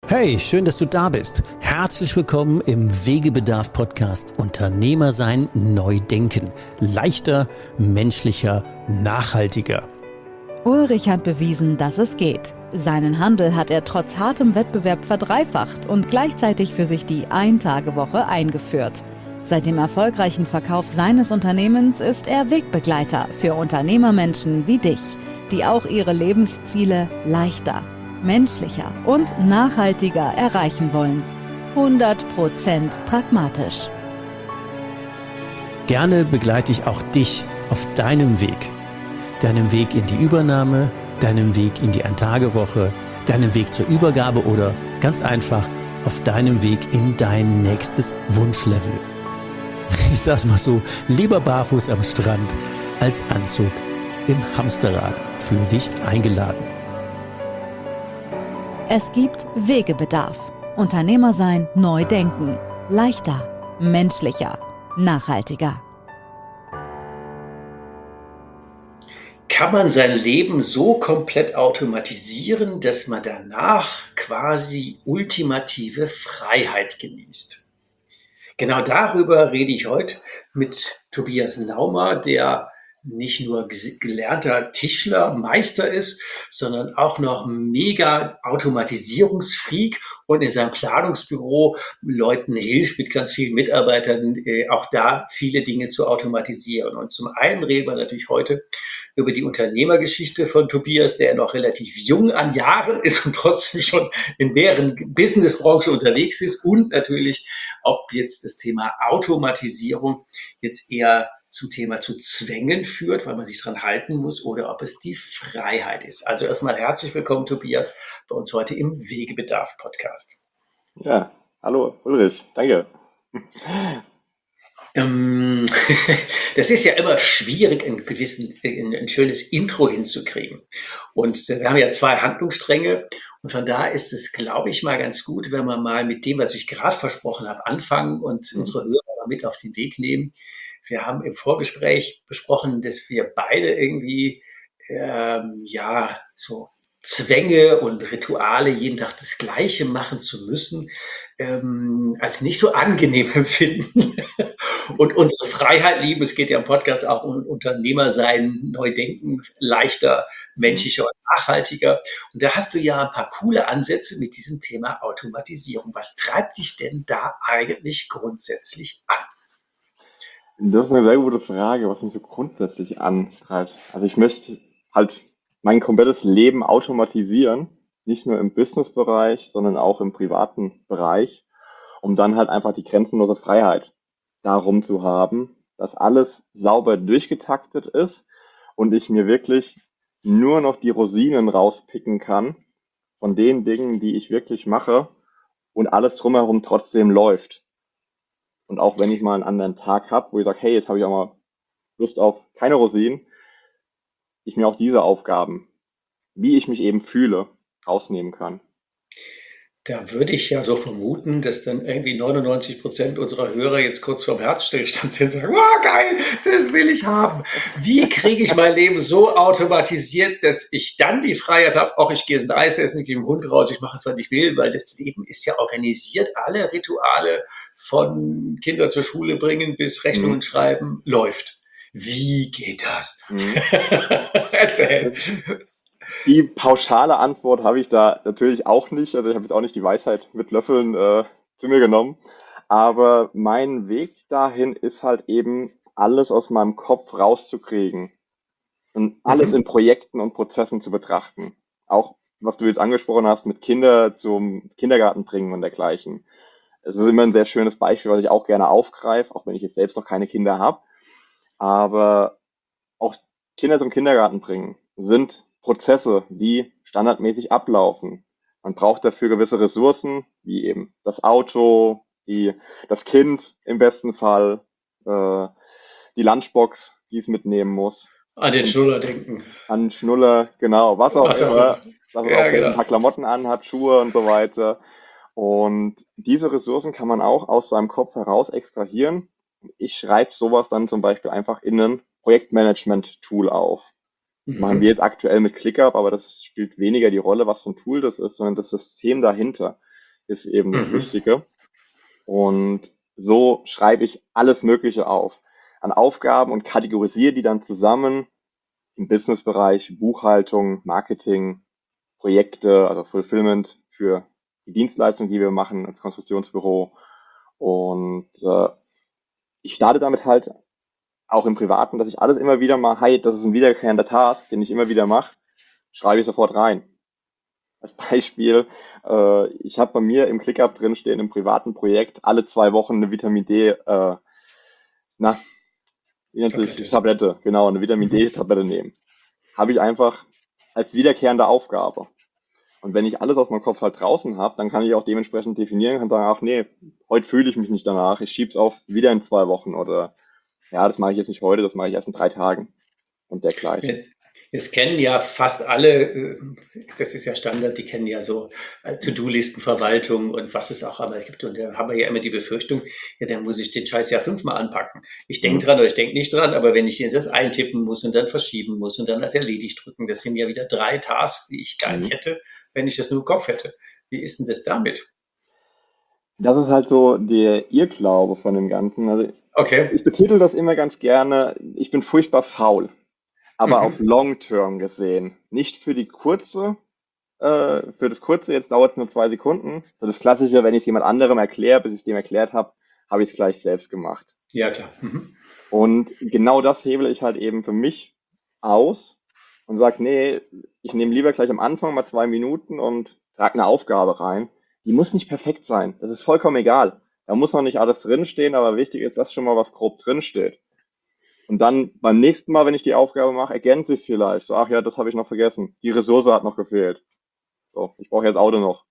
Hey, schön, dass du da bist. Herzlich willkommen im Wegebedarf-Podcast Unternehmer sein, neu denken. Leichter, menschlicher, nachhaltiger. Ulrich hat bewiesen, dass es geht. Seinen Handel hat er trotz hartem Wettbewerb verdreifacht und gleichzeitig für sich die Ein-Tage-Woche eingeführt. Seit dem erfolgreichen Verkauf seines Unternehmens ist er Wegbegleiter für Unternehmermenschen wie dich, die auch ihre Lebensziele leichter, menschlicher und nachhaltiger erreichen wollen. 100% pragmatisch. Gerne begleite ich auch dich auf deinem Weg. Deinem Weg in die Übernahme, deinem Weg in die Ein-Tage-Woche, deinem Weg zur Übergabe oder ganz einfach auf deinem Weg in dein nächstes Wunschlevel. Ich sag's mal so, lieber barfuß am Strand als Anzug im Hamsterrad. Fühl dich eingeladen. Es gibt Wegebedarf. Unternehmer sein, neu denken. Leichter, menschlicher, nachhaltiger. Kann man sein Leben so komplett automatisieren, dass man danach quasi ultimative Freiheit genießt? Genau darüber rede ich heute mit Tobias Naumer, der nicht nur gelernter Tischler, Meister ist, sondern auch noch mega Automatisierungsfreak und in seinem Planungsbüro Leuten hilft, mit ganz vielen Mitarbeitern auch da viele Dinge zu automatisieren. Und zum einen reden wir natürlich heute über die Unternehmergeschichte von Tobias, der noch relativ jung an Jahren ist und trotzdem schon in mehreren Businessbranchen unterwegs ist, und natürlich, ob jetzt das Thema Automatisierung jetzt eher zu Zwängen führt, weil man sich dran halten muss, oder ob es die Freiheit ist. Also erstmal herzlich willkommen, Tobias, bei uns heute im Wegebedarf-Podcast. Ja, hallo Ulrich, danke. Das ist ja immer schwierig, ein schönes Intro hinzukriegen. Und wir haben ja 2 Handlungsstränge. Und von daher ist es, glaube ich, mal ganz gut, wenn wir mal mit dem, was ich gerade versprochen habe, anfangen und unsere Hörer mal mit auf den Weg nehmen. Wir haben im Vorgespräch besprochen, dass wir beide irgendwie, so Zwänge und Rituale, jeden Tag das Gleiche machen zu müssen, als nicht so angenehm empfinden. Und unsere Freiheit lieben. Es geht ja im Podcast auch um Unternehmer sein, neu denken, leichter, menschlicher und nachhaltiger. Und da hast du ja ein paar coole Ansätze mit diesem Thema Automatisierung. Was treibt dich denn da eigentlich grundsätzlich an? Das ist eine sehr gute Frage, was mich so grundsätzlich antreibt. Also ich möchte halt mein komplettes Leben automatisieren, nicht nur im Businessbereich, sondern auch im privaten Bereich, um dann halt einfach die grenzenlose Freiheit darum zu haben, dass alles sauber durchgetaktet ist und ich mir wirklich nur noch die Rosinen rauspicken kann von den Dingen, die ich wirklich mache, und alles drumherum trotzdem läuft. Und auch wenn ich mal einen anderen Tag habe, wo ich sage, hey, jetzt habe ich auch mal Lust auf keine Rosinen, ich mir auch diese Aufgaben, wie ich mich eben fühle, rausnehmen kann. Da würde ich ja so vermuten, dass dann irgendwie 99% unserer Hörer jetzt kurz vorm Herzstillstand sind und sagen, oh geil, das will ich haben. Wie kriege ich mein Leben so automatisiert, dass ich dann die Freiheit habe, auch ich gehe ins Eis essen, ich gehe mit dem Hund raus, ich mache es, was ich will, weil das Leben ist ja organisiert. Alle Rituale von Kinder zur Schule bringen bis Rechnungen schreiben läuft. Wie geht das? Erzähl. Die pauschale Antwort habe ich da natürlich auch nicht. Also ich habe jetzt auch nicht die Weisheit mit Löffeln zu mir genommen. Aber mein Weg dahin ist halt eben, alles aus meinem Kopf rauszukriegen und alles in Projekten und Prozessen zu betrachten. Auch was du jetzt angesprochen hast, mit Kinder zum Kindergarten bringen und dergleichen. Es ist immer ein sehr schönes Beispiel, was ich auch gerne aufgreife, auch wenn ich jetzt selbst noch keine Kinder habe. Aber auch Kinder zum Kindergarten bringen sind Prozesse, die standardmäßig ablaufen. Man braucht dafür gewisse Ressourcen, wie eben das Auto, das Kind im besten Fall, die Lunchbox, die es mitnehmen muss. An den Schnuller denken. An den Schnuller, genau, was auch immer, dass es Ja, auch genau. ein paar Klamotten anhat, Schuhe und so weiter. Und diese Ressourcen kann man auch aus seinem Kopf heraus extrahieren. Ich schreibe sowas dann zum Beispiel einfach in ein Projektmanagement-Tool auf. Das machen wir jetzt aktuell mit ClickUp, aber das spielt weniger die Rolle, was für ein Tool das ist, sondern das System dahinter. ist eben das Mhm. Wichtige. Und so schreibe ich alles Mögliche auf an Aufgaben und kategorisiere die dann zusammen im Businessbereich, Buchhaltung, Marketing, Projekte, also Fulfillment für die Dienstleistung, die wir machen als Konstruktionsbüro. Und ich starte damit halt auch im Privaten, dass ich alles immer wieder mal, hey, das ist ein wiederkehrender Task, den ich immer wieder mache, schreibe ich sofort rein. Als Beispiel, ich habe bei mir im ClickUp drin stehen, im privaten Projekt, alle 2 Wochen eine Vitamin D, na, wie nennt sich, Tablette. Tablette, genau, eine Vitamin Mhm. D-Tablette nehmen. Habe ich einfach als wiederkehrende Aufgabe. Und wenn ich alles aus meinem Kopf halt draußen habe, dann kann ich auch dementsprechend definieren, kann sagen, ach nee, heute fühle ich mich nicht danach, ich schieb's auf wieder in 2 Wochen oder ja, das mache ich jetzt nicht heute, das mache ich erst in 3 Tagen und dergleichen. Es kennen ja fast alle, das ist ja Standard, die kennen ja so To-Do-Listenverwaltung und was es auch immer gibt. Und da haben wir ja immer die Befürchtung, ja, dann muss ich den Scheiß ja 5-mal anpacken. Ich denke Mhm. dran oder ich denke nicht dran, aber wenn ich jetzt das eintippen muss und dann verschieben muss und dann das erledigt drücken, das sind ja wieder 3 Tasks, die ich gar nicht Mhm. hätte, wenn ich das nur im Kopf hätte. Wie ist denn das damit? Das ist halt so der Irrglaube von dem Ganzen. Also Okay. ich betitel das immer ganz gerne, ich bin furchtbar faul, aber auf Mhm. Long Term gesehen. Nicht für die kurze, für das kurze, jetzt dauert es nur 2 Sekunden. So das Klassische, wenn ich es jemand anderem erkläre, bis ich es dem erklärt habe ich es gleich selbst gemacht. Ja, klar. Mhm. Und genau das hebele ich halt eben für mich aus und sage, nee, ich nehme lieber gleich am Anfang mal 2 Minuten und trage eine Aufgabe rein. Die muss nicht perfekt sein. Das ist vollkommen egal. Da muss noch nicht alles drinstehen, aber wichtig ist, dass schon mal was grob drinsteht. Und dann beim nächsten Mal, wenn ich die Aufgabe mache, ergänze ich es vielleicht. So, ach ja, das habe ich noch vergessen. Die Ressource hat noch gefehlt. So, ich brauche jetzt Auto noch.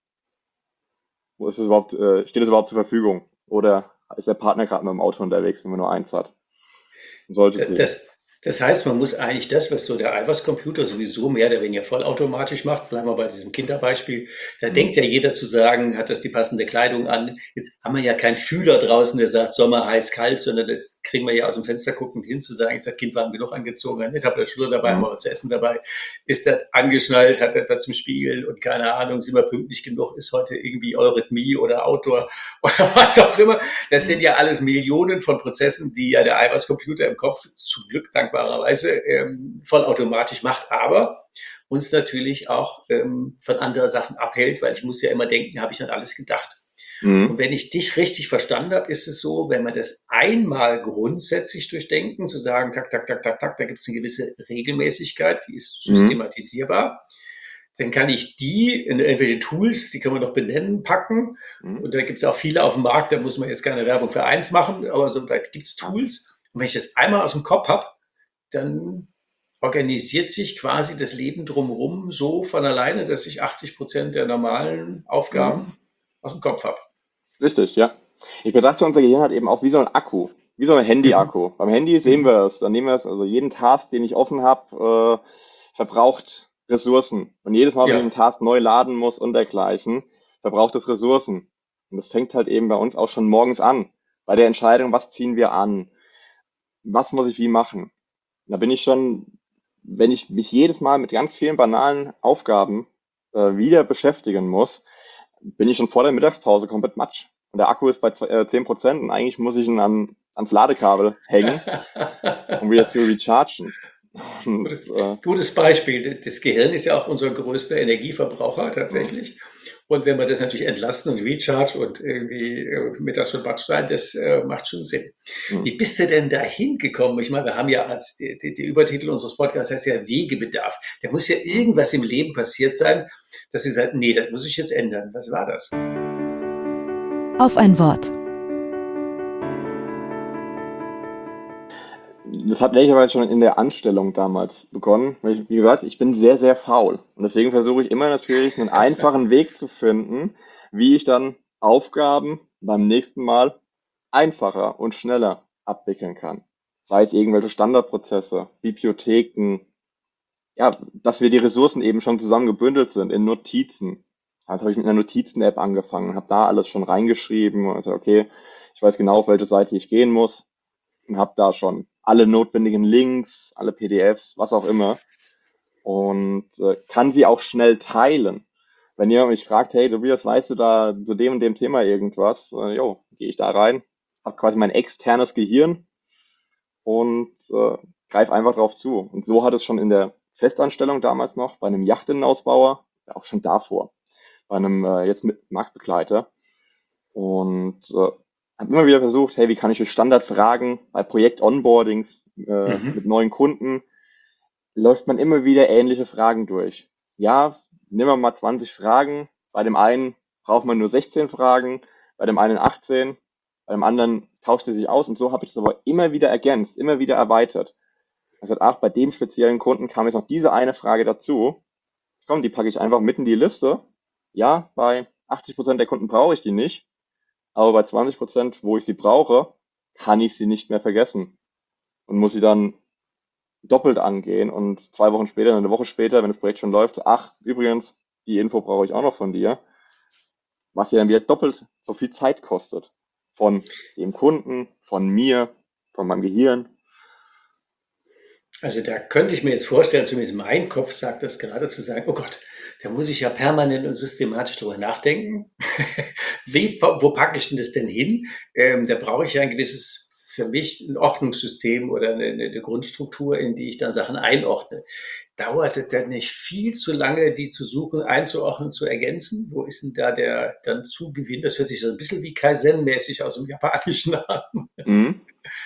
Wo ist es überhaupt, steht es überhaupt zur Verfügung? Oder ist der Partner gerade mit dem Auto unterwegs, wenn man nur eins hat? Und solche Themen. Das heißt, man muss eigentlich das, was so der Eiweißcomputer sowieso mehr oder weniger vollautomatisch macht, bleiben wir bei diesem Kinderbeispiel, da Mhm. denkt ja jeder zu sagen, hat das die passende Kleidung an. Jetzt haben wir ja keinen Fühler draußen, der sagt Sommer, heiß, kalt, sondern das kriegen wir ja aus dem Fenster guckend hin zu sagen, ist das Kind warm genug angezogen, nicht, habe das Schule dabei, haben Mhm. wir was zu essen dabei, ist das angeschnallt, hat er da zum Spiegel und keine Ahnung, sind wir pünktlich genug, ist heute irgendwie Eurythmie oder Outdoor oder was auch immer. Das sind Mhm. ja alles Millionen von Prozessen, die ja der Eiweißcomputer im Kopf zum Glück dankbarerweise vollautomatisch macht, aber uns natürlich auch von anderen Sachen abhält, weil ich muss ja immer denken, habe ich an alles gedacht. Und Mhm. wenn ich dich richtig verstanden habe, ist es so, wenn man das einmal grundsätzlich durchdenken, zu sagen, tak, tak, tak, tak, tak, da gibt es eine gewisse Regelmäßigkeit, die ist Mhm. systematisierbar, dann kann ich die in irgendwelche Tools, die können wir noch benennen, packen. Mhm. Und da gibt es auch viele auf dem Markt, da muss man jetzt keine Werbung für eins machen, aber so, da gibt es Tools. Und wenn ich das einmal aus dem Kopf habe, dann organisiert sich quasi das Leben drumherum so von alleine, dass ich 80% der normalen Mhm. Aufgaben aus dem Kopf habe. Richtig, ja. Ich betrachte unser Gehirn halt eben auch wie so ein Akku, wie so ein Mhm. Handy-Akku. Beim Handy sehen Mhm. wir es, dann nehmen wir es, also jeden Task, den ich offen habe, verbraucht Ressourcen. Und jedes Mal, wenn ich einen Ja, Task neu laden muss und dergleichen, verbraucht es Ressourcen. Und das fängt halt eben bei uns auch schon morgens an. Bei der Entscheidung, was ziehen wir an? Was muss ich wie machen? Da bin ich schon, wenn ich mich jedes Mal mit ganz vielen banalen Aufgaben wieder beschäftigen muss, bin ich schon vor der Mittagspause komplett matsch. Und der Akku ist bei 10% und eigentlich muss ich ihn ans Ladekabel hängen, um wieder zu rechargen. Und, gutes Beispiel. Das Gehirn ist ja auch unser größter Energieverbraucher mhm, tatsächlich. Und wenn wir das natürlich entlasten und recharge und irgendwie mittags schon Batsch sein, das macht schon Sinn. mhm. Wie bist du denn da hingekommen? Ich meine, wir haben ja als die Übertitel unseres Podcasts heißt ja Wegebedarf. Da muss ja Mhm. irgendwas im Leben passiert sein, dass du sagst, nee, das muss ich jetzt ändern. Was war das? Auf ein Wort. Das hat ehrlicherweise schon in der Anstellung damals begonnen. Weil ich, wie gesagt, ich bin sehr, sehr faul. Und deswegen versuche ich immer natürlich einen einfachen Weg zu finden, wie ich dann Aufgaben beim nächsten Mal einfacher und schneller abwickeln kann. Sei es irgendwelche Standardprozesse, Bibliotheken, ja, dass wir die Ressourcen eben schon zusammen gebündelt sind in Notizen. Also habe ich mit einer Notizen-App angefangen, habe da alles schon reingeschrieben und also okay, ich weiß genau, auf welche Seite ich gehen muss und habe da schon alle notwendigen Links, alle PDFs, was auch immer und kann sie auch schnell teilen. wenn jemand mich fragt, hey Tobias, weißt du da zu dem und dem Thema irgendwas? Jo, gehe ich da rein, habe quasi mein externes Gehirn und greife einfach drauf zu. Und so hat es schon in der Festanstellung damals noch bei einem Yachtinnenausbauer, ja, auch schon davor, bei einem jetzt mit Marktbegleiter und habe immer wieder versucht, hey, wie kann ich durch Standardfragen bei Projekt-Onboardings mit Mhm. neuen Kunden, läuft man immer wieder ähnliche Fragen durch. Ja, nehmen wir mal 20 Fragen. Bei dem einen braucht man nur 16 Fragen, bei dem einen 18, bei dem anderen tauscht es sich aus und so habe ich es aber immer wieder ergänzt, immer wieder erweitert. Also ach, bei dem speziellen Kunden kam jetzt noch diese eine Frage dazu. Komm, die packe ich einfach mit in die Liste. Ja, bei 80% der Kunden brauche ich die nicht, aber bei 20%, wo ich sie brauche, kann ich sie nicht mehr vergessen und muss sie dann doppelt angehen und 2 Wochen später, eine Woche später, wenn das Projekt schon läuft, ach, übrigens, die Info brauche ich auch noch von dir, was ja dann wieder doppelt so viel Zeit kostet. Von dem Kunden, von mir, von meinem Gehirn. Also da könnte ich mir jetzt vorstellen, zumindest mein Kopf sagt das gerade, zu sagen, oh Gott, da muss ich ja permanent und systematisch drüber nachdenken. Wo packe ich denn das denn hin? Da brauche ich ja ein gewisses, für mich ein Ordnungssystem oder eine Grundstruktur, in die ich dann Sachen einordne. Dauert es denn nicht viel zu lange, die zu suchen, einzuordnen, zu ergänzen? Wo ist denn da der dann Zugewinn? Das hört sich so ein bisschen wie Kaizen-mäßig aus dem Japanischen an. Mhm.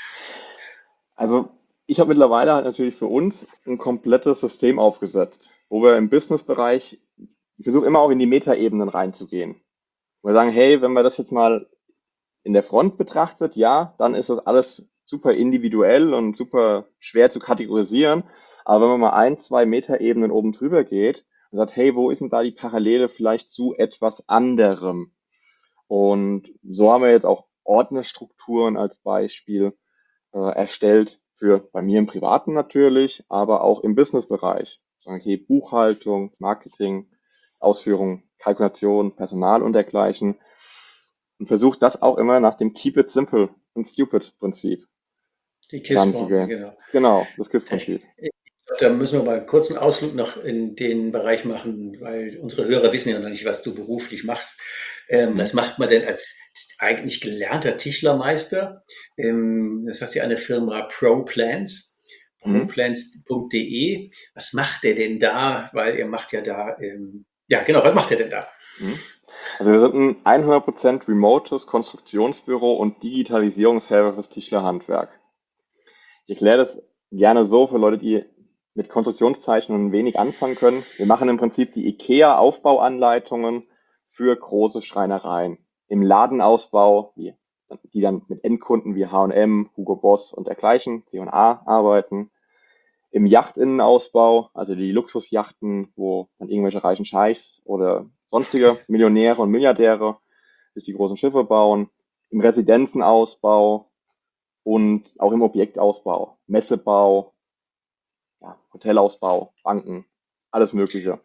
Also ich habe mittlerweile halt natürlich für uns ein komplettes System aufgesetzt, wo wir im Business-Bereich, ich versuche immer auch in die Metaebenen reinzugehen. Wo wir sagen, hey, wenn wir das jetzt mal in der Front betrachtet, ja, dann ist das alles super individuell und super schwer zu kategorisieren. Aber wenn man mal 1, 2 Metaebenen oben drüber geht und sagt, hey, wo ist denn da die Parallele vielleicht zu etwas anderem? Und so haben wir jetzt auch Ordnerstrukturen als Beispiel erstellt für bei mir im Privaten natürlich, aber auch im Businessbereich. Sagen, okay, Buchhaltung, Marketing, Ausführung, Kalkulation, Personal und dergleichen. Und versucht das auch immer nach dem Keep it simple and stupid Prinzip Die KISS-Formel, ranzugehen. genau. Genau, das KISS-Prinzip. Ich glaube, da müssen wir mal einen kurzen Ausflug noch in den Bereich machen, weil unsere Hörer wissen ja noch nicht, was du beruflich machst. Mhm. Was macht man denn als eigentlich gelernter Tischlermeister? Das heißt ja eine Firma ProPlans, Mhm. proplans.de. Was macht der denn da? Weil ihr macht ja da, ja genau, was macht der denn da? Mhm. Also wir sind ein 100% remotes Konstruktionsbüro und Digitalisierungshelfer fürs Tischlerhandwerk. Ich erkläre das gerne so für Leute, die mit Konstruktionszeichnungen wenig anfangen können. Wir machen im Prinzip die IKEA-Aufbauanleitungen für große Schreinereien. Im Ladenausbau, die dann mit Endkunden wie H&M, Hugo Boss und dergleichen, C&A arbeiten. Im Yachtinnenausbau, also die Luxusjachten, wo dann irgendwelche reichen Scheichs oder sonstige Millionäre und Milliardäre sich die großen Schiffe bauen. Im Residenzenausbau, und auch im Objektausbau, Messebau, ja, Hotelausbau, Banken, alles Mögliche.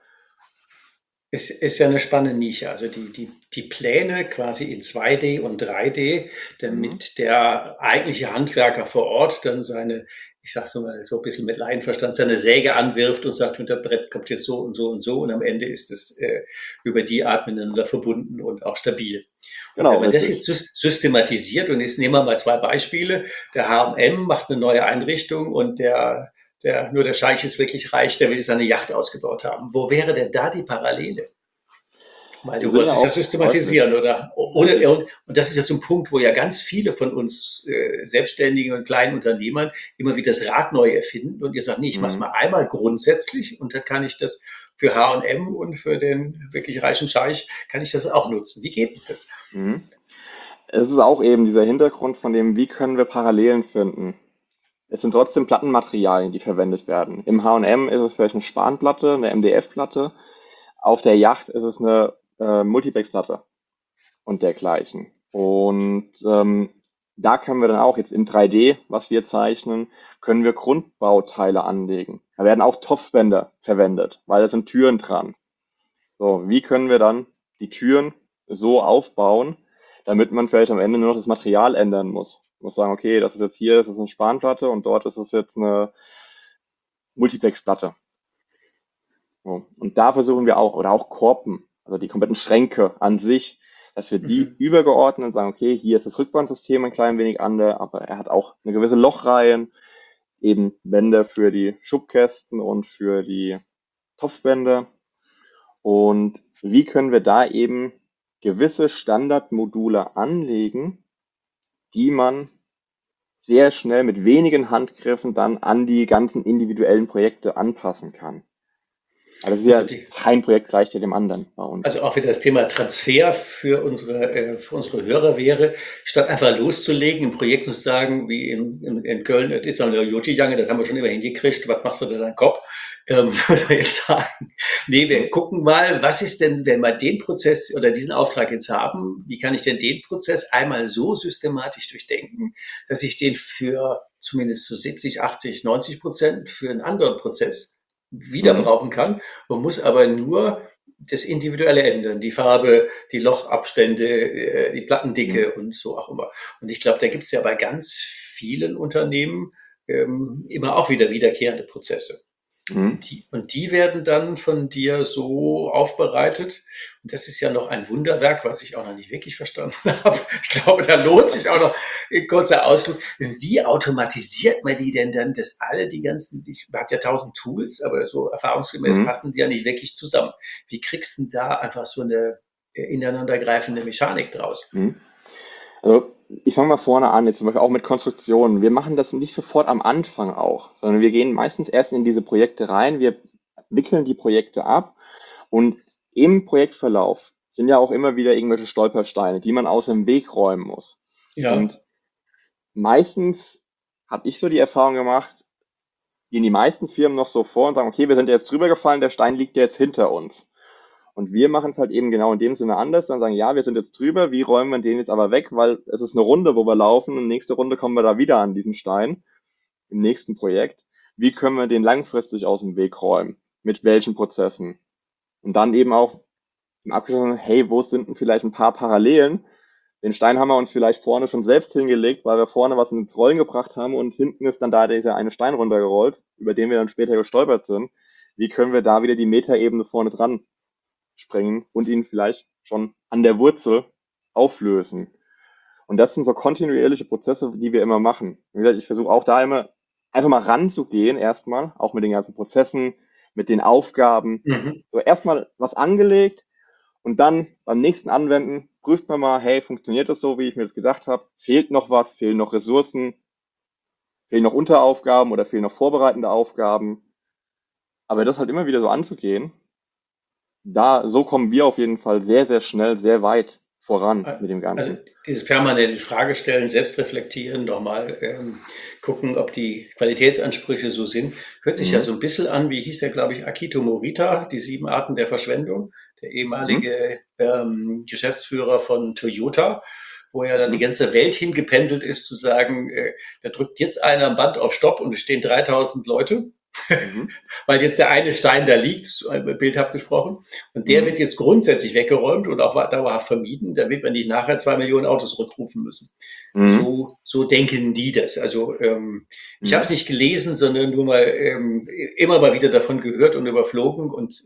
Ist ja eine spannende Nische. Also die Pläne quasi in 2D und 3D, Mhm. damit der eigentliche Handwerker vor Ort dann seine, ich sage so mal so ein bisschen mit Laienverstand, seine Säge anwirft und sagt, und das Brett kommt jetzt so und so und so und am Ende ist es über die Art miteinander verbunden und auch stabil. Und wenn Genau, man das jetzt richtig. systematisiert, und jetzt nehmen wir mal zwei Beispiele, der H&M macht eine neue Einrichtung und nur der Scheich ist wirklich reich, der will seine Yacht ausgebaut haben. Wo wäre denn da die Parallele? Weil Wir du sind wolltest ja es ja auch systematisieren, häufig, oder? Ohne, richtig. und das ist ja so ein Punkt, wo ja ganz viele von uns Selbstständigen und kleinen Unternehmern immer wieder das Rad neu erfinden und ihr sagt, nee, ich mache es Mhm. mal einmal grundsätzlich und dann kann ich das für H&M und für den wirklich reichen Scheich, kann ich das auch nutzen. Wie geht denn das? Mhm. Es ist auch eben dieser Hintergrund von dem, wie können wir Parallelen finden. Es sind trotzdem Plattenmaterialien, die verwendet werden. Im H&M ist es vielleicht eine Spanplatte, eine MDF-Platte. Auf der Yacht ist es eine Multiplex-Platte und dergleichen. Und da können wir dann auch jetzt in 3D, was wir zeichnen, können wir Grundbauteile anlegen. Da werden auch Topfbänder verwendet, weil da sind Türen dran. So, wie können wir dann die Türen so aufbauen, damit man vielleicht am Ende nur noch das Material ändern muss? Man muss sagen, okay, das ist jetzt hier, das ist eine Spanplatte und dort ist es jetzt eine Multiplex-Platte. So. Und da versuchen wir auch, oder auch Korpen. also die kompletten Schränke an sich, dass wir die Mhm. übergeordnen und sagen, okay, hier ist das Rückbandsystem ein klein wenig anders, aber er hat auch eine gewisse Lochreihen, eben Bänder für die Schubkästen und für die Topfbänder. Und wie können wir da eben gewisse Standardmodule anlegen, die man sehr schnell mit wenigen Handgriffen dann an die ganzen individuellen Projekte anpassen kann. Aber das ist Also ja die, kein Projekt gleich dem anderen bei uns. Also auch wieder das Thema Transfer für unsere Hörer wäre, statt einfach loszulegen im Projekt und zu sagen, wie in Köln, das ist eine Joti-Jange, das haben wir schon immer hingekriegt, was machst du da deinen Kopf? Würde ich jetzt sagen, nee, wir gucken mal, was ist denn, wenn wir den Prozess oder diesen Auftrag jetzt haben, wie kann ich denn den Prozess einmal so systematisch durchdenken, dass ich den für zumindest zu 70, 80, 90% für einen anderen Prozess wieder Mhm. brauchen kann und muss aber nur das Individuelle ändern, die Farbe, die Lochabstände, die Mhm. Plattendicke und so auch immer. Und ich glaube, da gibt es ja bei ganz vielen Unternehmen immer auch wieder wiederkehrende Prozesse. Mhm. Und die werden dann von dir so aufbereitet. Und das ist ja noch ein Wunderwerk, was ich auch noch nicht wirklich verstanden habe. Ich glaube, da lohnt sich auch noch ein kurzer Ausflug. Wie automatisiert man die denn dann, dass alle die ganzen, man hat ja 1000 Tools, aber so erfahrungsgemäß Mhm. passen die ja nicht wirklich zusammen. Wie kriegst du denn da einfach so eine ineinandergreifende Mechanik draus? Mhm. Also ich fange mal vorne an, jetzt zum Beispiel auch mit Konstruktionen. Wir machen das nicht sofort am Anfang auch, sondern wir gehen meistens erst in diese Projekte rein, wir wickeln die Projekte ab und im Projektverlauf sind ja auch immer wieder irgendwelche Stolpersteine, die man aus dem Weg räumen muss. Ja. Und meistens habe ich so die Erfahrung gemacht, gehen die meisten Firmen noch so vor und sagen, okay, wir sind jetzt drüber gefallen, der Stein liegt jetzt hinter uns. Und wir machen es halt eben genau in dem Sinne anders, dann sagen, ja, wir sind jetzt drüber, wie räumen wir den jetzt aber weg, weil es ist eine Runde, wo wir laufen und nächste Runde kommen wir da wieder an diesen Stein im nächsten Projekt. Wie können wir den langfristig aus dem Weg räumen? Mit welchen Prozessen? Und dann eben auch im Abgeschlossenen, hey, wo sind denn vielleicht ein paar Parallelen? Den Stein haben wir uns vielleicht vorne schon selbst hingelegt, weil wir vorne was ins Rollen gebracht haben und hinten ist dann da dieser eine Stein runtergerollt, über den wir dann später gestolpert sind. Wie können wir da wieder die Metaebene vorne dran sprengen und ihn vielleicht schon an der Wurzel auflösen? Und das sind so kontinuierliche Prozesse, die wir immer machen. Wie gesagt, ich versuche auch da immer einfach mal ranzugehen, erstmal, auch mit den ganzen Prozessen, mit den Aufgaben. Mhm. So erstmal was angelegt und dann beim nächsten Anwenden prüft man mal, hey, funktioniert das so, wie ich mir das gedacht habe? Fehlt noch was? Fehlen noch Ressourcen? Fehlen noch Unteraufgaben oder fehlen noch vorbereitende Aufgaben? Aber das halt immer wieder so anzugehen, so kommen wir auf jeden Fall sehr, sehr schnell, sehr weit voran mit dem Also Ganzen. dieses permanente Frage stellen, selbst reflektieren, nochmal gucken, ob die Qualitätsansprüche so sind, hört sich ja Mhm. so ein bisschen an, wie hieß der, glaube ich, Akito Morita, die 7 Arten der Verschwendung, der Mhm. ehemalige Geschäftsführer von Toyota, wo ja dann die Mhm. ganze Welt hingependelt ist, zu sagen, da drückt jetzt einer am Band auf Stopp und es stehen 3000 Leute, Mhm. weil jetzt der eine Stein da liegt, bildhaft gesprochen, und der Mhm. wird jetzt grundsätzlich weggeräumt und auch dauerhaft vermieden, damit wir nicht nachher 2 Millionen Autos rückrufen müssen. Mhm. So denken die das. Also ich habe Mhm. es nicht gelesen, sondern nur mal immer mal wieder davon gehört und überflogen. Und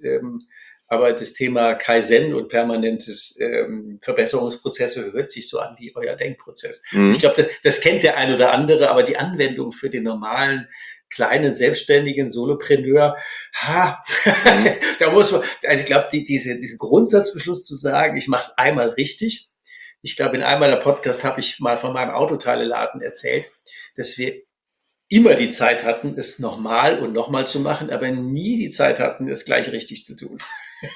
aber das Thema Kaizen und permanentes Verbesserungsprozesse hört sich so an wie euer Denkprozess. Ich Mhm. glaube, das kennt der ein oder andere, aber die Anwendung für den normalen kleinen selbstständigen Solopreneur, ha, Mhm. da muss man, also ich glaube, diesen Grundsatzbeschluss zu sagen, ich mache es einmal richtig. Ich glaube, in einem meiner Podcasts habe ich mal von meinem Autoteileladen erzählt, dass wir immer die Zeit hatten, es nochmal und nochmal zu machen, aber nie die Zeit hatten, es gleich richtig zu tun.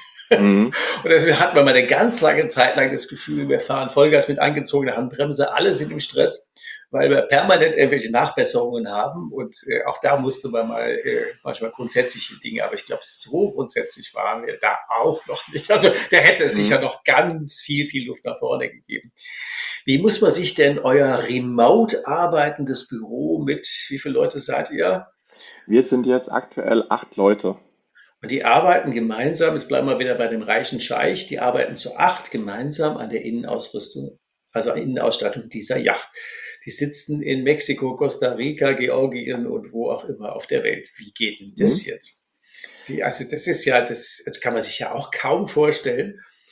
Mhm. Und deswegen hatten wir mal eine ganz lange Zeit lang das Gefühl, wir fahren Vollgas mit angezogener Handbremse, alle sind im Stress, weil wir permanent irgendwelche Nachbesserungen haben. Und auch da musste man mal manchmal grundsätzliche Dinge, aber ich glaube, so grundsätzlich waren wir da auch noch nicht. Also da hätte es sicher Mhm. noch ganz viel Luft nach vorne gegeben. Wie muss man sich denn euer remote arbeitendes Büro mit, wie viele Leute seid ihr? Wir sind jetzt aktuell 8 Leute. Und die arbeiten gemeinsam, jetzt bleiben wir wieder bei dem reichen Scheich, die arbeiten zu 8 gemeinsam an der Innenausrüstung, also Innenausstattung dieser Yacht. Die sitzen in Mexiko, Costa Rica, Georgien und wo auch immer auf der Welt. Wie geht denn das Mhm. jetzt? Also das ist ja, das kann man sich ja auch kaum vorstellen.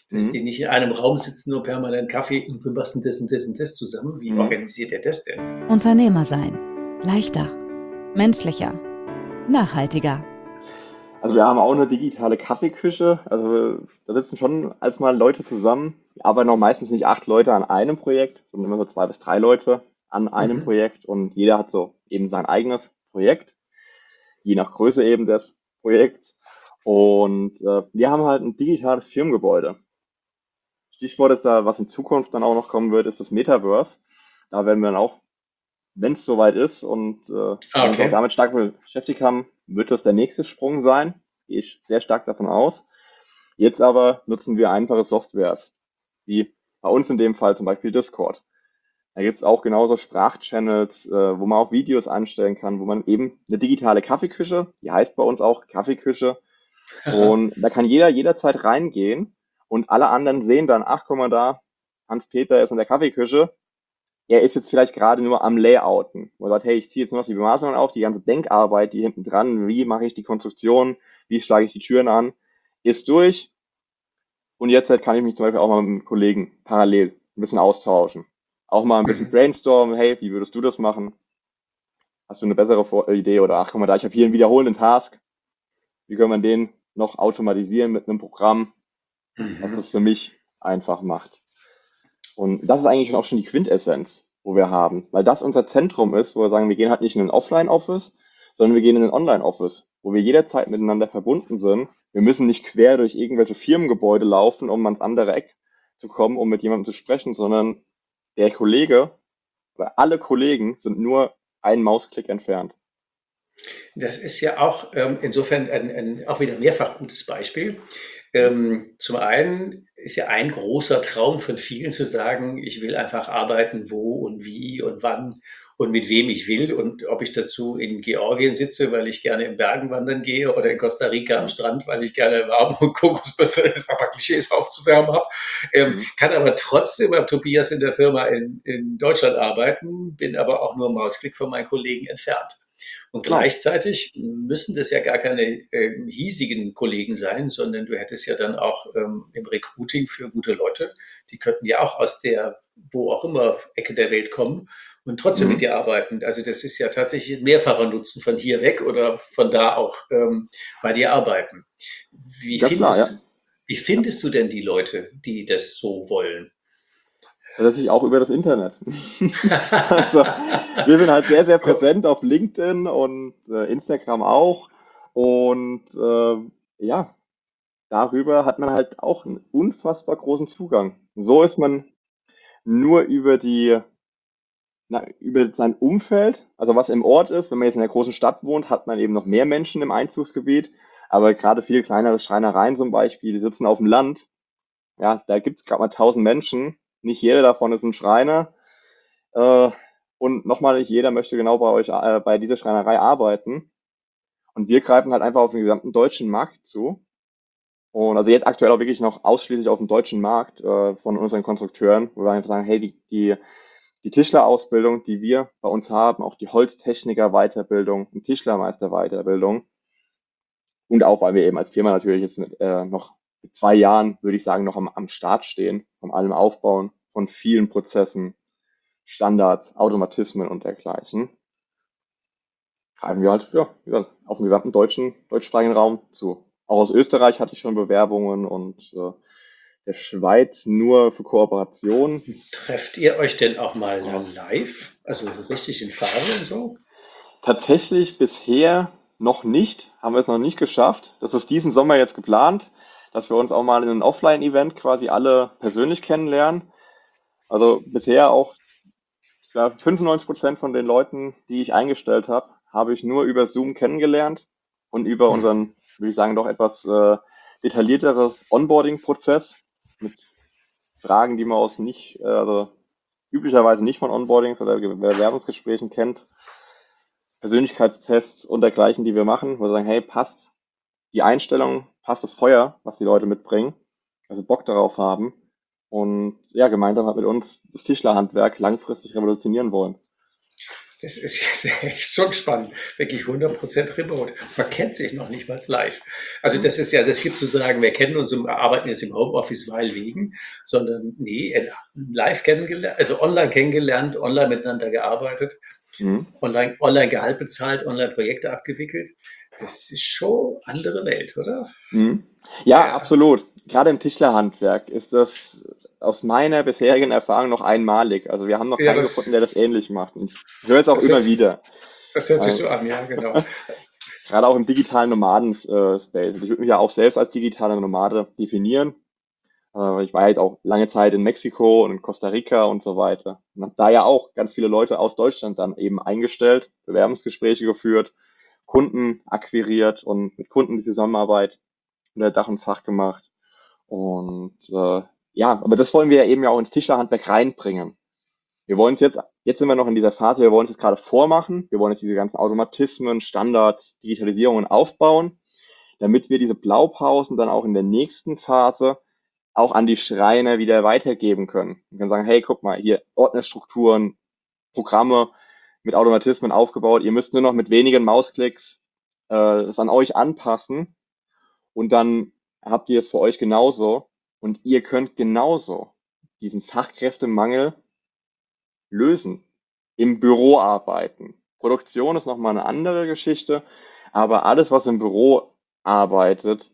dass Mhm. die nicht in einem Raum sitzen, nur permanent Kaffee und wir basteln das und das und das zusammen. Wie Mhm. organisiert ihr das denn? Unternehmer sein. Leichter, menschlicher, nachhaltiger. Also wir haben auch eine digitale Kaffeeküche. Also da sitzen schon als mal Leute zusammen. Wir arbeiten auch meistens nicht 8 Leute an einem Projekt, sondern immer so 2 bis 3 Leute an einem Mhm. Projekt. Und jeder hat so eben sein eigenes Projekt, je nach Größe eben des Projekts. Und wir haben halt ein digitales Firmengebäude. Stichwort ist da, was in Zukunft dann auch noch kommen wird, ist das Metaverse. Da werden wir dann auch, wenn es soweit ist und Ah, wir uns auch okay. damit stark beschäftigt haben, wird das der nächste Sprung sein. Gehe ich sehr stark davon aus. Jetzt aber nutzen wir einfache Softwares, wie bei uns in dem Fall zum Beispiel Discord. Da gibt es auch genauso Sprachchannels, wo man auch Videos anstellen kann, wo man eben eine digitale Kaffeeküche, die heißt bei uns auch Kaffeeküche, und da kann jeder jederzeit reingehen und alle anderen sehen dann, ach, guck mal da, Hans-Peter ist in der Kaffeeküche. Er ist jetzt vielleicht gerade nur am Layouten. Man sagt, hey, ich ziehe jetzt nur noch die Bemaßungen auf, die ganze Denkarbeit, die hinten dran, wie mache ich die Konstruktion, wie schlage ich die Türen an, ist durch. Und jetzt halt kann ich mich zum Beispiel auch mal mit einem Kollegen parallel ein bisschen austauschen. Auch mal ein bisschen Mhm. brainstormen, hey, wie würdest du das machen? Hast du eine bessere Idee? Oder ach, guck mal da, ich habe hier einen wiederholenden Task. Wie können wir den noch automatisieren mit einem Programm, was Mhm. das für mich einfach macht? Und das ist eigentlich auch schon die Quintessenz, wo wir haben, weil das unser Zentrum ist, wo wir sagen, wir gehen halt nicht in ein Offline-Office, sondern wir gehen in ein Online-Office, wo wir jederzeit miteinander verbunden sind. Wir müssen nicht quer durch irgendwelche Firmengebäude laufen, um ans andere Eck zu kommen, um mit jemandem zu sprechen, sondern der Kollege oder alle Kollegen sind nur einen Mausklick entfernt. Das ist ja auch insofern auch wieder mehrfach gutes Beispiel. Zum einen ist ja ein großer Traum von vielen zu sagen, ich will einfach arbeiten, wo und wie und wann und mit wem ich will und ob ich dazu in Georgien sitze, weil ich gerne in Bergen wandern gehe oder in Costa Rica am Mhm. Strand, weil ich gerne warm und Kokosnüsse, ein paar Klischees aufzuwärmen habe. Mhm. Kann aber trotzdem beim Tobias in der Firma in Deutschland arbeiten, bin aber auch nur einen Mausklick von meinen Kollegen entfernt. Und Genau. gleichzeitig müssen das ja gar keine hiesigen Kollegen sein, sondern du hättest ja dann auch im Recruiting für gute Leute, die könnten ja auch aus der, wo auch immer, Ecke der Welt kommen und trotzdem mit Mhm. dir arbeiten. Also das ist ja tatsächlich ein mehrfacher Nutzen von hier weg oder von da auch bei dir arbeiten. Wie Ganz klar, findest ja. du, wie Ja. findest du denn die Leute, die das so wollen? Tatsächlich auch über das Internet. Also, wir sind halt sehr, sehr präsent auf LinkedIn und Instagram auch. Und ja, darüber hat man halt auch einen unfassbar großen Zugang. So ist man nur über über sein Umfeld, also was im Ort ist. Wenn man jetzt in einer großen Stadt wohnt, hat man eben noch mehr Menschen im Einzugsgebiet. Aber gerade viele kleinere Schreinereien zum Beispiel, die sitzen auf dem Land. Ja, da gibt es gerade mal 1000 Menschen. Nicht jeder davon ist ein Schreiner. Äh, und nochmal, nicht jeder möchte genau bei euch, bei dieser Schreinerei arbeiten. Und wir greifen halt einfach auf den gesamten deutschen Markt zu. Und also jetzt aktuell auch wirklich noch ausschließlich auf dem deutschen Markt von unseren Konstrukteuren, wo wir einfach sagen, hey, die Tischlerausbildung, die wir bei uns haben, auch die Holztechniker-Weiterbildung und Tischlermeister-Weiterbildung und auch, weil wir eben als Firma natürlich jetzt noch mit 2 Jahren, würde ich sagen, noch am Start stehen, von allem Aufbauen, von vielen Prozessen, Standards, Automatismen und dergleichen, greifen wir halt ja, wie gesagt, auf den gesamten deutschsprachigen Raum zu. Auch aus Österreich hatte ich schon Bewerbungen und der Schweiz nur für Kooperation. Trefft ihr euch denn auch mal Aber live? Also so richtig in Farbe und so? tatsächlich bisher noch nicht, haben wir es noch nicht geschafft. Das ist diesen Sommer jetzt geplant, dass wir uns auch mal in einem Offline-Event quasi alle persönlich kennenlernen. Also bisher auch, ich glaube, 95% von den Leuten, die ich eingestellt habe, habe ich nur über Zoom kennengelernt und über Hm. unseren, würde ich sagen, doch etwas detaillierteres Onboarding-Prozess mit Fragen, die man aus nicht, also üblicherweise nicht von Onboardings oder Bewerbungsgesprächen kennt, Persönlichkeitstests und dergleichen, die wir machen, wo wir sagen, hey, passt die Einstellung, passt das Feuer, was die Leute mitbringen, also Bock darauf haben und ja, gemeinsam halt mit uns das Tischlerhandwerk langfristig revolutionieren wollen. Das ist jetzt echt schon spannend. Wirklich 100% remote. Man kennt sich noch nicht mal live. Also Mhm. das ist ja, das gibt zu sagen, wir kennen uns und arbeiten jetzt im Homeoffice weil wegen, sondern nee, live kennengelernt, also online kennengelernt, online miteinander gearbeitet, Mhm. online Gehalt bezahlt, online Projekte abgewickelt. Das ist schon andere Welt, oder? Mhm. Ja, Ja, ja. absolut. Gerade im Tischlerhandwerk ist das aus meiner bisherigen Erfahrung noch einmalig. Also wir haben noch Ja, keinen gefunden, der das ähnlich macht. Und ich höre es auch das hört immer sich, wieder. das hört sich Weil so an, ja, genau. gerade auch im digitalen Nomaden-Space. Ich würde mich ja auch selbst als digitaler Nomade definieren. Ich war jetzt auch lange Zeit in Mexiko und in Costa Rica und so weiter. Und habe da ja auch ganz viele Leute aus Deutschland dann eben eingestellt, Bewerbungsgespräche geführt, Kunden akquiriert und mit Kunden die Zusammenarbeit unter Dach und Fach gemacht. Und ja, aber das wollen wir ja eben ja auch ins Tischlerhandwerk reinbringen. Wir wollen es jetzt sind wir noch in dieser Phase, wir wollen es jetzt gerade vormachen. Wir wollen jetzt diese ganzen Automatismen, Standards, Digitalisierungen aufbauen, damit wir diese Blaupausen dann auch in der nächsten Phase auch an die Schreiner wieder weitergeben können. Wir können sagen, hey, guck mal, hier Ordnerstrukturen, Programme mit Automatismen aufgebaut. Ihr müsst nur noch mit wenigen Mausklicks es an euch anpassen und dann habt ihr es für euch genauso und ihr könnt genauso diesen Fachkräftemangel lösen, im Büro arbeiten. Produktion ist nochmal eine andere Geschichte, aber alles, was im Büro arbeitet,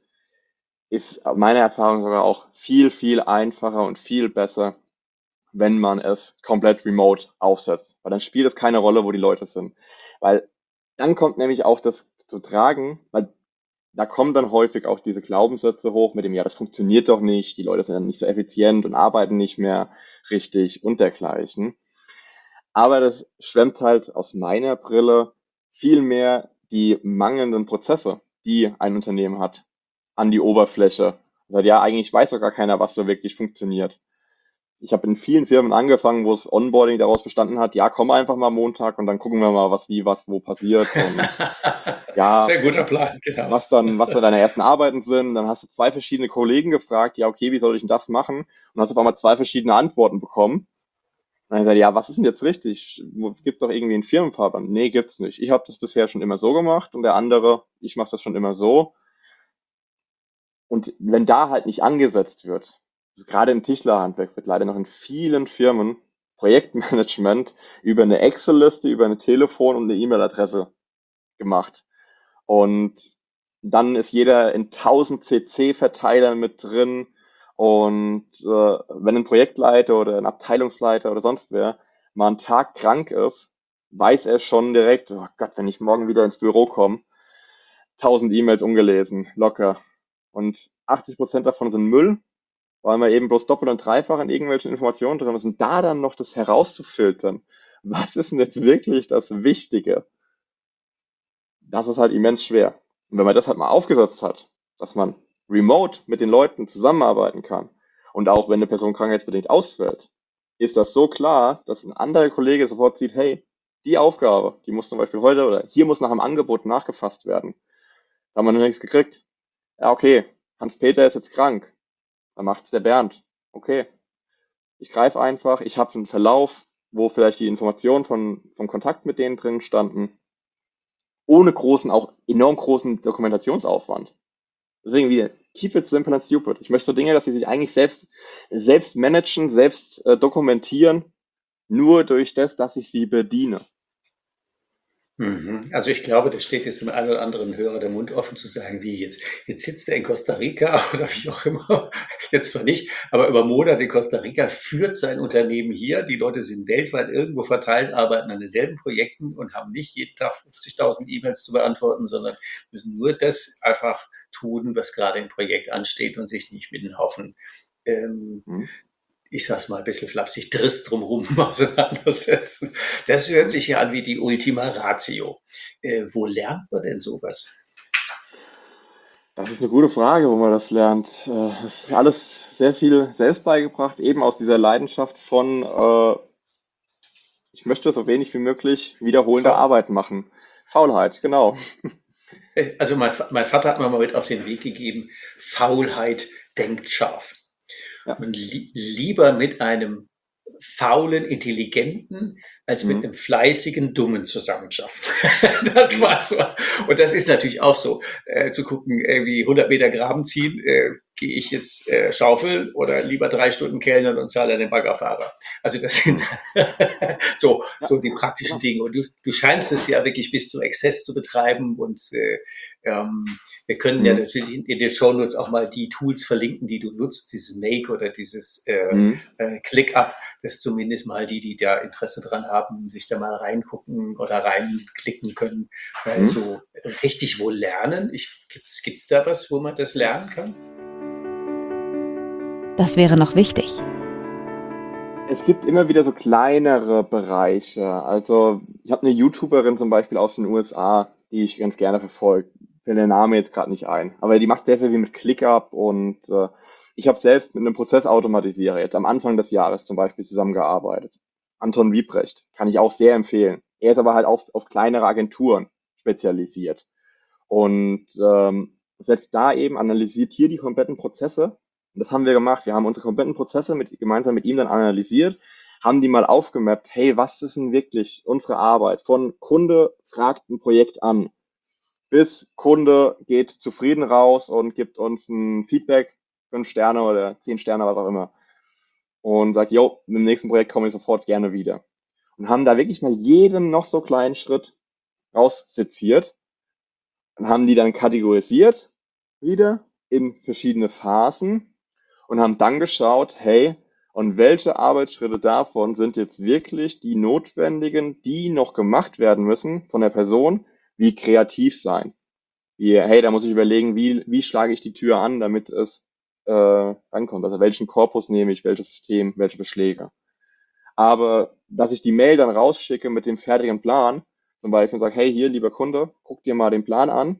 ist meiner Erfahrung sogar auch viel, viel einfacher und viel besser, wenn man es komplett remote aufsetzt. Weil dann spielt es keine Rolle, wo die Leute sind. Weil dann kommt nämlich auch das zu tragen, weil da kommen dann häufig auch diese Glaubenssätze hoch mit dem, ja, das funktioniert doch nicht, die Leute sind dann nicht so effizient und arbeiten nicht mehr richtig und dergleichen. Aber das schwemmt halt aus meiner Brille viel mehr die mangelnden Prozesse, die ein Unternehmen hat, an die Oberfläche. Also ja, eigentlich weiß doch gar keiner, was so wirklich funktioniert. Ich habe in vielen Firmen angefangen, wo das Onboarding daraus bestanden hat, ja, komm einfach mal Montag und dann gucken wir mal, was wie, was wo passiert und ja, Sehr guter Plan, genau. was dann deine ersten Arbeiten sind. Dann hast du zwei verschiedene Kollegen gefragt, ja, okay, wie soll ich denn das machen? Und hast auf einmal zwei verschiedene Antworten bekommen. Und dann gesagt, ja, was ist denn jetzt richtig? Gibt doch irgendwie einen Firmenfahrplan? Nee, gibt's nicht. Ich habe das bisher schon immer so gemacht und der andere, ich mache das schon immer so. Und wenn da halt nicht angesetzt wird, also gerade im Tischlerhandwerk wird leider noch in vielen Firmen Projektmanagement über eine Excel-Liste, über eine Telefon- und eine E-Mail-Adresse gemacht. Und dann ist jeder in 1000 CC-Verteilern mit drin. Und wenn ein Projektleiter oder ein Abteilungsleiter oder sonst wer mal einen Tag krank ist, weiß er schon direkt, oh Gott, wenn ich morgen wieder ins Büro komme, 1000 E-Mails ungelesen, locker. Und 80% davon sind Müll, weil man eben bloß doppelt und dreifach in irgendwelchen Informationen drin ist. Und da dann noch das herauszufiltern, was ist denn jetzt wirklich das Wichtige? Das ist halt immens schwer. Und wenn man das halt mal aufgesetzt hat, dass man remote mit den Leuten zusammenarbeiten kann und auch wenn eine Person krankheitsbedingt ausfällt, ist das so klar, dass ein anderer Kollege sofort sieht, hey, die Aufgabe, die muss zum Beispiel heute oder hier muss nach einem Angebot nachgefasst werden. Da haben wir noch nichts gekriegt. Ja, okay, Hans-Peter ist jetzt krank. Dann macht's der Bernd. Okay, ich greife einfach, ich habe einen Verlauf, wo vielleicht die Informationen vom Kontakt mit denen drin standen, ohne großen, auch enorm großen Dokumentationsaufwand. Deswegen wieder, keep it simple and stupid. Ich möchte so Dinge, dass sie sich eigentlich selbst managen, selbst dokumentieren, nur durch das, dass ich sie bediene. Mhm. Also ich glaube, das steht jetzt dem einen oder anderen Hörer der Mund offen zu sagen, wie jetzt. Jetzt sitzt er in Costa Rica oder wie auch immer. Jetzt zwar nicht, aber über Monate in Costa Rica führt sein Unternehmen hier. Die Leute sind weltweit irgendwo verteilt, arbeiten an denselben Projekten und haben nicht jeden Tag 50.000 E-Mails zu beantworten, sondern müssen nur das einfach tun, was gerade im Projekt ansteht und sich nicht mit einem Haufen ähm, Hm? ich sag's mal ein bisschen flapsig, Driss drumherum auseinandersetzen. Das hört sich ja an wie die Ultima Ratio. Wo lernt man denn sowas? Das ist eine gute Frage, wo man das lernt. Das ist alles sehr viel selbst beigebracht, eben aus dieser Leidenschaft von, ich möchte so wenig wie möglich wiederholende Faul. Arbeit machen. Faulheit, genau. Also mein Vater hat mir mal mit auf den Weg gegeben, Faulheit denkt scharf. Ja. Und lieber mit einem faulen Intelligenten als mit Mhm. einem fleißigen Dummen zusammenschaffen. Das war so. Und das ist natürlich auch so, zu gucken, irgendwie 100 Meter Graben ziehen, gehe ich jetzt schaufeln oder lieber 3 Stunden kellnern und zahle den Baggerfahrer. Also das sind Mhm. Ja, so die praktischen genau. Dinge. Und du scheinst es ja wirklich bis zum Exzess zu betreiben und ähm, wir können ja Mhm. natürlich in den Shownotes auch mal die Tools verlinken, die du nutzt, dieses Make oder dieses Mhm. ClickUp, dass zumindest mal die da Interesse dran haben, sich da mal reingucken oder reinklicken können. Weil Mhm. so richtig wohl lernen, gibt's da was, wo man das lernen kann? Das wäre noch wichtig. Es gibt immer wieder so kleinere Bereiche. Also ich habe eine YouTuberin zum Beispiel aus den USA, die ich ganz gerne verfolge. Fällt der Name jetzt gerade nicht ein. Aber die macht sehr viel mit ClickUp und ich habe selbst mit einem Prozessautomatisierer jetzt am Anfang des Jahres zum Beispiel zusammengearbeitet. Anton Wiebrecht kann ich auch sehr empfehlen. Er ist aber halt auf kleinere Agenturen spezialisiert und setzt da eben, analysiert hier die kompletten Prozesse. Und das haben wir gemacht. Wir haben unsere kompletten Prozesse gemeinsam mit ihm dann analysiert, haben die mal aufgemappt. Hey, was ist denn wirklich unsere Arbeit? Von Kunde fragt ein Projekt an, bis Kunde geht zufrieden raus und gibt uns ein Feedback, 5 Sterne oder 10 Sterne, was auch immer. Und sagt, jo, im nächsten Projekt komme ich sofort gerne wieder. Und haben da wirklich mal jeden noch so kleinen Schritt rausseziert und haben die dann kategorisiert wieder in verschiedene Phasen und haben dann geschaut, hey, und welche Arbeitsschritte davon sind jetzt wirklich die notwendigen, die noch gemacht werden müssen von der Person, wie kreativ sein. Wie, hey, da muss ich überlegen, wie schlage ich die Tür an, damit es rankommt. Also welchen Korpus nehme ich, welches System, welche Beschläge. Aber dass ich die Mail dann rausschicke mit dem fertigen Plan, zum Beispiel sage, hey, hier, lieber Kunde, guck dir mal den Plan an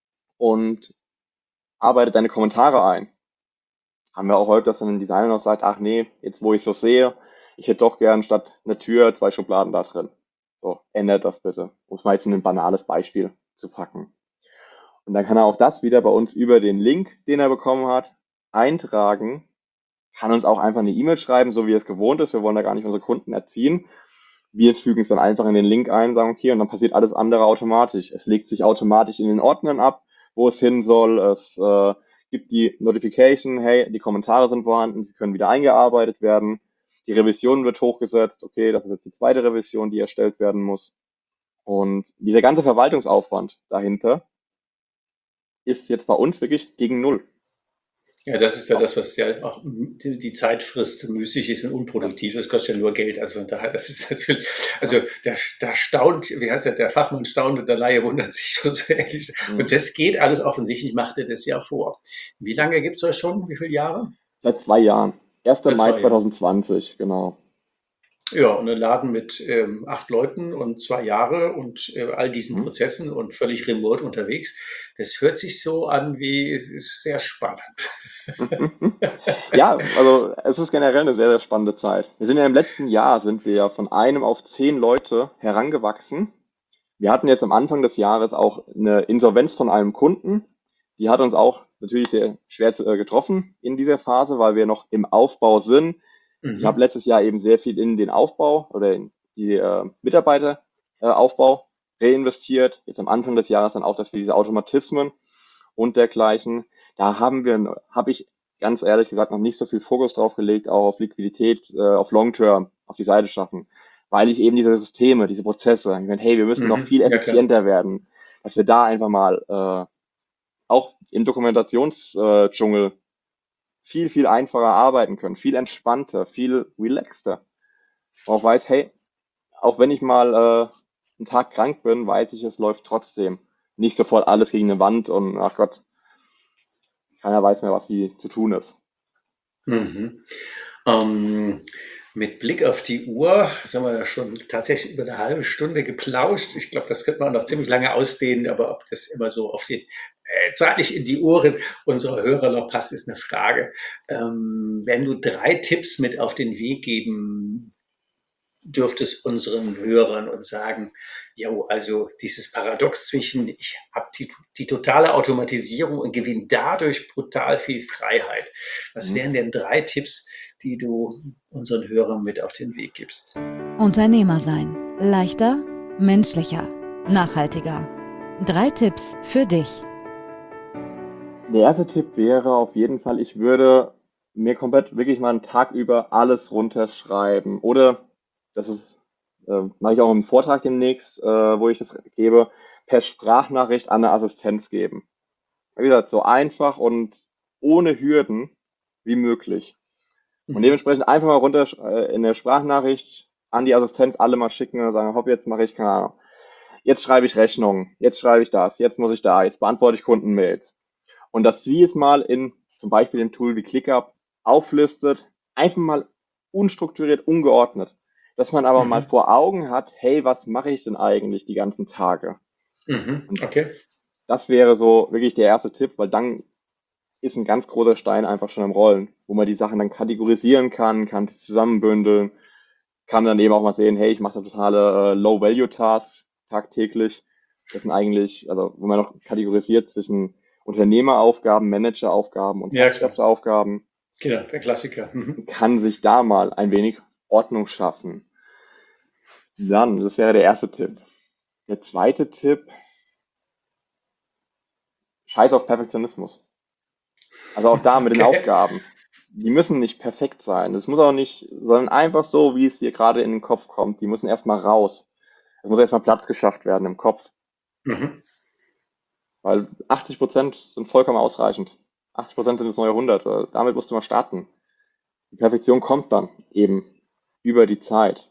und arbeite deine Kommentare ein. Haben wir auch heute, dass dann ein Designer noch sagt, ach nee, jetzt wo ich so sehe, ich hätte doch gern statt einer Tür 2 Schubladen da drin. So, ändert das bitte. Um es mal jetzt in ein banales Beispiel zu packen. Und dann kann er auch das wieder bei uns über den Link, den er bekommen hat, eintragen, kann uns auch einfach eine E-Mail schreiben, so wie er es gewohnt ist. Wir wollen da gar nicht unsere Kunden erziehen. Wir fügen es dann einfach in den Link ein, sagen okay, und dann passiert alles andere automatisch. Es legt sich automatisch in den Ordnern ab, wo es hin soll. Es gibt die Notification, hey, die Kommentare sind vorhanden, sie können wieder eingearbeitet werden. Die Revision wird hochgesetzt, okay, das ist jetzt die zweite Revision, die erstellt werden muss. Und dieser ganze Verwaltungsaufwand dahinter ist jetzt bei uns wirklich gegen null. Ja, das ist ja das, was ja auch die Zeit frisst, müßig ist und Ja. unproduktiv. Das kostet ja nur Geld. Also von daher, das ist natürlich, also da staunt, wie heißt der, der Fachmann staunt und der Laie wundert sich schon so ehrlich. Und Mhm. das geht alles offensichtlich, macht er das ja vor. Wie lange gibt's euch schon? Wie viele Jahre? Seit 2 Jahren. 1. Seit Mai 2 Jahren. 2020, genau. Ja, und ein Laden mit 8 Leuten und 2 Jahre und all diesen Mhm. Prozessen und völlig remote unterwegs. Das hört sich so an wie, es ist sehr spannend. Ja, also es ist generell eine sehr, sehr spannende Zeit. Wir sind ja im letzten Jahr sind wir ja von einem auf 10 Leute herangewachsen. Wir hatten jetzt am Anfang des Jahres auch eine Insolvenz von einem Kunden. Die hat uns auch natürlich sehr schwer getroffen in dieser Phase, weil wir noch im Aufbau sind. Ich habe Mhm. letztes Jahr eben sehr viel in den Aufbau oder in die Mitarbeiteraufbau Aufbau reinvestiert. Jetzt am Anfang des Jahres dann auch, dass wir diese Automatismen und dergleichen, da habe ich ganz ehrlich gesagt noch nicht so viel Fokus drauf gelegt, auch auf Liquidität, auf Long Term, auf die Seite schaffen, weil ich eben diese Systeme, diese Prozesse, ich meine, hey, wir müssen noch Mhm. viel Ja, klar. effizienter werden, dass wir da einfach mal auch im Dokumentationsdschungel viel, viel einfacher arbeiten können, viel entspannter, viel relaxter. Und auch weiß, hey, auch wenn ich mal einen Tag krank bin, weiß ich, es läuft trotzdem. Nicht sofort alles gegen eine Wand und ach Gott, keiner weiß mehr, was wie zu tun ist. Mhm. Ähm, mit Blick auf die Uhr, jetzt haben wir ja schon tatsächlich über eine halbe Stunde geplauscht. Ich glaube, das könnte man noch ziemlich lange ausdehnen, aber ob das immer so auf den zeitlich in die Ohren unserer Hörer noch passt, ist eine Frage. Wenn du 3 Tipps mit auf den Weg geben dürftest unseren Hörern und sagen, jo, also dieses Paradox zwischen, ich habe die totale Automatisierung und gewinne dadurch brutal viel Freiheit. Was Mhm. wären denn 3 Tipps, die du unseren Hörern mit auf den Weg gibst? Unternehmer sein. Leichter, menschlicher, nachhaltiger. 3 Tipps für dich. Der erste Tipp wäre auf jeden Fall, ich würde mir komplett wirklich mal einen Tag über alles runterschreiben. Oder, das ist, mache ich auch im Vortrag demnächst, wo ich das gebe, per Sprachnachricht an eine Assistenz geben. Wie gesagt, so einfach und ohne Hürden wie möglich. Und dementsprechend einfach mal runter in der Sprachnachricht an die Assistenz alle mal schicken und sagen, hopp, jetzt mache ich, keine Ahnung, jetzt schreibe ich Rechnungen, jetzt schreibe ich das, jetzt muss ich da, jetzt beantworte ich Kundenmails. Und dass sie es mal in zum Beispiel dem Tool wie ClickUp auflistet, einfach mal unstrukturiert, ungeordnet. Dass man aber mal vor Augen hat, hey, was mache ich denn eigentlich die ganzen Tage? Und Okay. das wäre so wirklich der erste Tipp, weil dann ist ein ganz großer Stein einfach schon im Rollen, wo man die Sachen dann kategorisieren kann sie zusammenbündeln, kann dann eben auch mal sehen, hey, ich mache da totale Low-Value-Tasks tagtäglich. Das sind eigentlich, also wenn man noch kategorisiert zwischen Unternehmeraufgaben, Manageraufgaben und Ja, klar. Fachkräfteaufgaben, Genau, der Klassiker. kann sich da mal ein wenig Ordnung schaffen. Dann, das wäre der erste Tipp. Der zweite Tipp, scheiß auf Perfektionismus. Also auch da mit den Okay. Aufgaben. Die müssen nicht perfekt sein. Das muss auch nicht, sondern einfach so, wie es dir gerade in den Kopf kommt. Die müssen erstmal raus. Es muss erstmal Platz geschafft werden im Kopf. Mhm. Weil 80% sind vollkommen ausreichend. 80% sind das neue 100. Damit musst du mal starten. Die Perfektion kommt dann eben über die Zeit.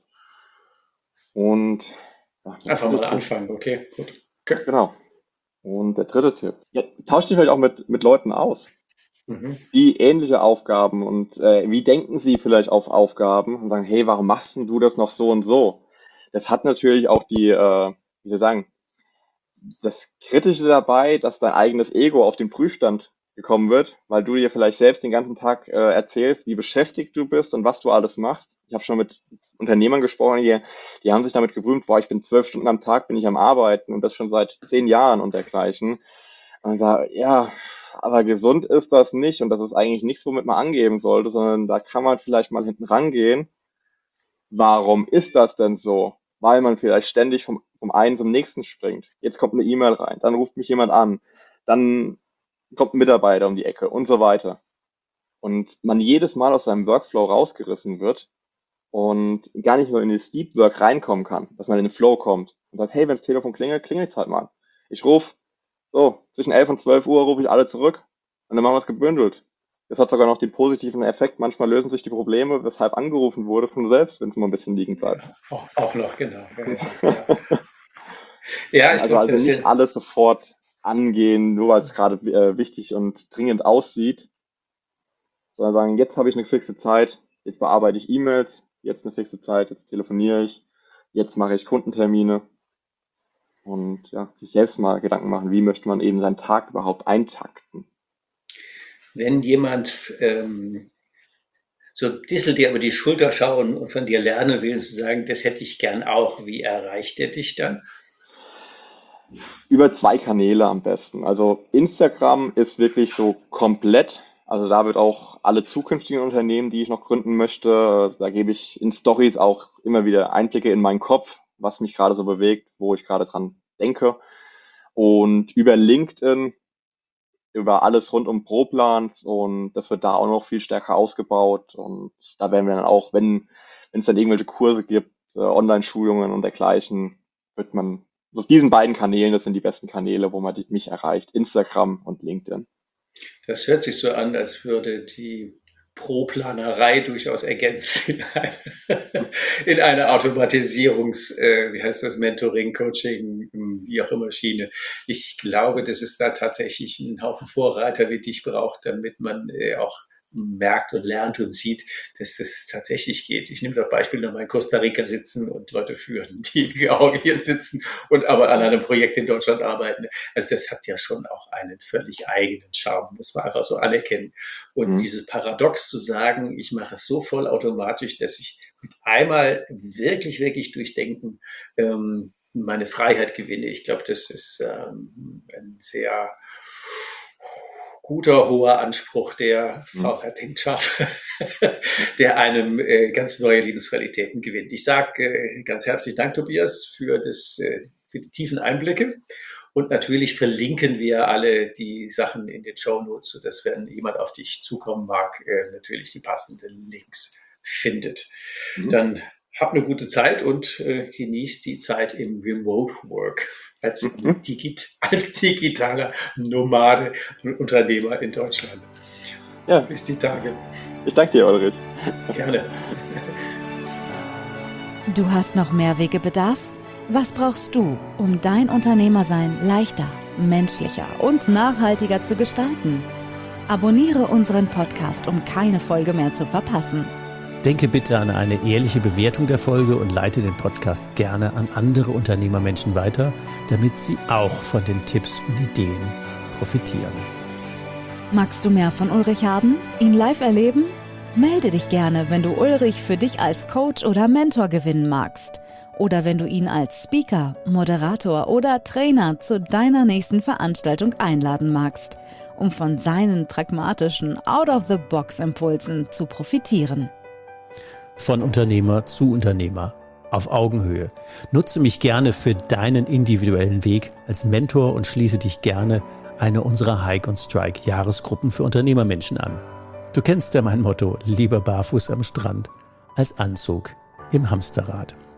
Und ja, der Einfach dritte mal Tipp, anfangen, okay, gut. Okay. genau. Und der dritte Tipp, ja, tausch dich vielleicht auch mit Leuten aus, Mhm. die ähnliche Aufgaben und wie denken sie vielleicht auf Aufgaben und sagen, hey, warum machst denn du das noch so und so? Das hat natürlich auch die, wie soll ich sagen, das Kritische dabei, dass dein eigenes Ego auf den Prüfstand gekommen wird, weil du dir vielleicht selbst den ganzen Tag erzählst, wie beschäftigt du bist und was du alles machst. Ich habe schon mit Unternehmern gesprochen, die haben sich damit gerühmt, boah, ich bin 12 Stunden am Tag, bin ich am Arbeiten und das schon seit 10 Jahren und dergleichen. Und ich sage, ja, aber gesund ist das nicht und das ist eigentlich nichts, womit man angeben sollte, sondern da kann man vielleicht mal hinten rangehen. Warum ist das denn so? Weil man vielleicht ständig vom einen zum nächsten springt. Jetzt kommt eine E-Mail rein, dann ruft mich jemand an, dann kommt ein Mitarbeiter um die Ecke und so weiter. Und man jedes Mal aus seinem Workflow rausgerissen wird und gar nicht mehr in das Deep Work reinkommen kann, dass man in den Flow kommt und sagt, hey, wenn das Telefon klingelt, klingelt es halt mal. Ich rufe, so, zwischen 11 und 12 Uhr rufe ich alle zurück und dann machen wir es gebündelt. Das hat sogar noch den positiven Effekt, manchmal lösen sich die Probleme, weshalb angerufen wurde, von selbst, wenn es mal ein bisschen liegen bleibt. Auch noch, genau. Ja. Ja, ich Also, glaube, also das nicht sind, alles sofort angehen, nur weil es gerade wichtig und dringend aussieht, sondern sagen, jetzt habe ich eine fixe Zeit, jetzt bearbeite ich E-Mails, jetzt eine fixe Zeit, jetzt telefoniere ich, jetzt mache ich Kundentermine und ja, sich selbst mal Gedanken machen, wie möchte man eben seinen Tag überhaupt eintakten. wenn jemand so ein bisschen dir über die Schulter schauen und von dir lernen will, zu sagen, das hätte ich gern auch, wie erreicht er dich dann? Über 2 Kanäle am besten. Also Instagram ist wirklich so komplett. Also da wird auch alle zukünftigen Unternehmen, die ich noch gründen möchte, da gebe ich in Stories auch immer wieder Einblicke in meinen Kopf, was mich gerade so bewegt, wo ich gerade dran denke. Und über LinkedIn, über alles rund um ProPlans und das wird da auch noch viel stärker ausgebaut. Und da werden wir dann auch, wenn es dann irgendwelche Kurse gibt, Online-Schulungen und dergleichen, wird man auf diesen beiden Kanälen, das sind die besten Kanäle, wo man mich erreicht, Instagram und LinkedIn. Das hört sich so an, als würde die Pro-Planerei durchaus ergänzt in eine wie heißt das, Mentoring, Coaching, wie auch immer Schiene. Ich glaube, dass es da tatsächlich einen Haufen Vorreiter wie dich braucht, damit man auch merkt und lernt und sieht, dass das tatsächlich geht. Ich nehme das Beispiel nochmal in Costa Rica sitzen und Leute führen, die in Georgien sitzen und aber an einem Projekt in Deutschland arbeiten. Also das hat ja schon auch einen völlig eigenen Charme, muss man einfach so anerkennen. Und Mhm. dieses Paradox zu sagen, ich mache es so vollautomatisch, dass ich mit einmal wirklich, wirklich durchdenken meine Freiheit gewinne. Ich glaube, das ist ein sehr guter, hoher Anspruch, der Frau Herr Denkscharf, der einem ganz neue Lebensqualitäten gewinnt. Ich sage ganz herzlichen Dank, Tobias, für die tiefen Einblicke. Und natürlich verlinken wir alle die Sachen in den Shownotes, sodass, wenn jemand auf dich zukommen mag, natürlich die passenden Links findet. Dann hab eine gute Zeit und genieß die Zeit im Remote Work als digitaler Nomade und Unternehmer in Deutschland. Ja, Bis die Tage. ich danke dir, Ulrich. Gerne. Du hast noch mehr Wegebedarf? Was brauchst du, um dein Unternehmersein leichter, menschlicher und nachhaltiger zu gestalten? Abonniere unseren Podcast, um keine Folge mehr zu verpassen. Denke bitte an eine ehrliche Bewertung der Folge und leite den Podcast gerne an andere Unternehmermenschen weiter, damit sie auch von den Tipps und Ideen profitieren. Magst du mehr von Ulrich haben? Ihn live erleben? Melde dich gerne, wenn du Ulrich für dich als Coach oder Mentor gewinnen magst. Oder wenn du ihn als Speaker, Moderator oder Trainer zu deiner nächsten Veranstaltung einladen magst, um von seinen pragmatischen Out-of-the-Box-Impulsen zu profitieren. Von Unternehmer zu Unternehmer, auf Augenhöhe. Nutze mich gerne für deinen individuellen Weg als Mentor und schließe dich gerne einer unserer Hike und Strike Jahresgruppen für Unternehmermenschen an. Du kennst ja mein Motto, lieber barfuß am Strand als Anzug im Hamsterrad.